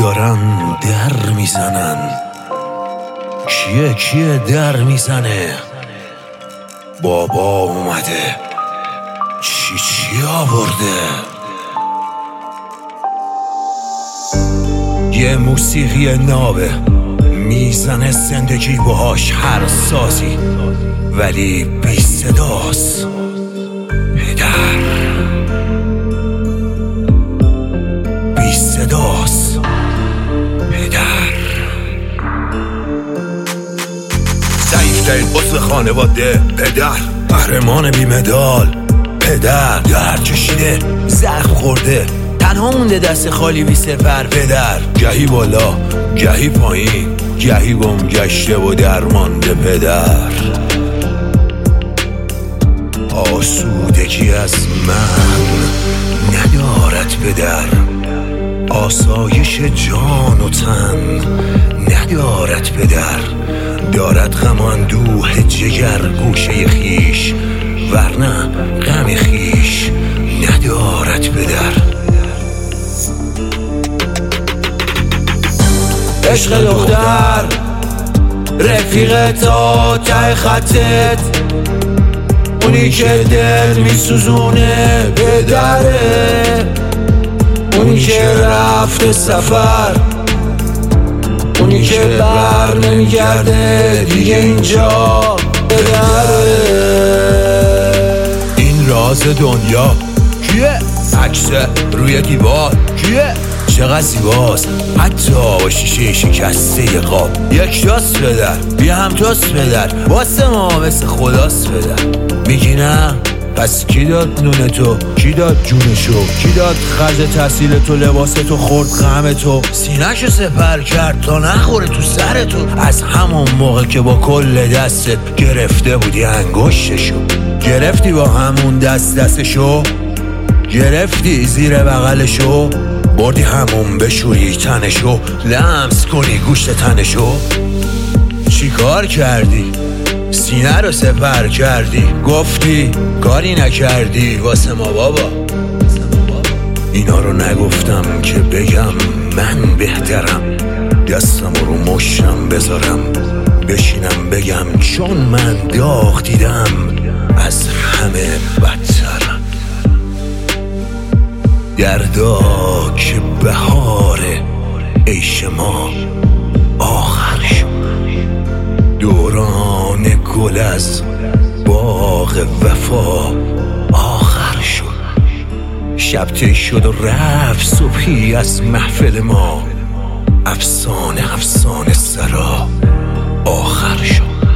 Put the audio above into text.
دارن در میزنن. کیه در میزنه؟ بابا اومده. چی آورده؟ یه موسیقی نابه میزنه زندگی باهاش هر سازی، ولی بی صداست. پدر بی صداست. پدر ضعیفترین عضو خانواده. پدر قهرمان بی مدال. پدر درد کشیده، زخم خورده، تنها مونده دست خالی بی سپر. پدر گهی بالا گهی پایین، گهی گم گشته و درمانده. پدر آسودگی از من ندارد. پدر آسایش جان و تن ندارد. پدر دارد غم و اندوه جگر گوشه خیش، ورنه غم خیش ندارد. پدر عشق دختر رفیق تا ته خطت، اونی که دل میسوزونه پدره، اونی که رفته سفر، اونی که بر نمیگرده دیگه اینجا. پدره این راز دنیا کیه؟ عکس روی دیوار کیه؟ چقدر زیباست حتی با شیشه شکسته قاب. یک تاست پدر، بیا هم تاست پدر، واسه ما مثل خداست پدر. میگی نه؟ پس کی داد نون تو؟ کی داد جونشو؟ کی داد خرج تحصیل تو؟ لباس تو خورد غم تو؟ سینه‌شو سپر کرد تا نخوره تو سر تو. از همون موقع که با کل دستت گرفته بودی انگشتشو، گرفتی با همون دستشو، گرفتی زیر بغلشو، بردی همون بشوری تنشو، لمس کنی گوشت تنشو. چی کار کردی؟ سینه رو سپر کردی، گفتی کاری نکردی واسه ما بابا. اینا رو نگفتم که بگم من بهترم، دستم رو مشتم بذارم بشینم بگم چون من داغ دیدم از همه بدترم. دردا که بهار عیش ما آخر شد، دوران گل از باغ وفا آخر شد. شب ته شد و رفت صبحی از محفل ما، افسانه سرا آخر شد.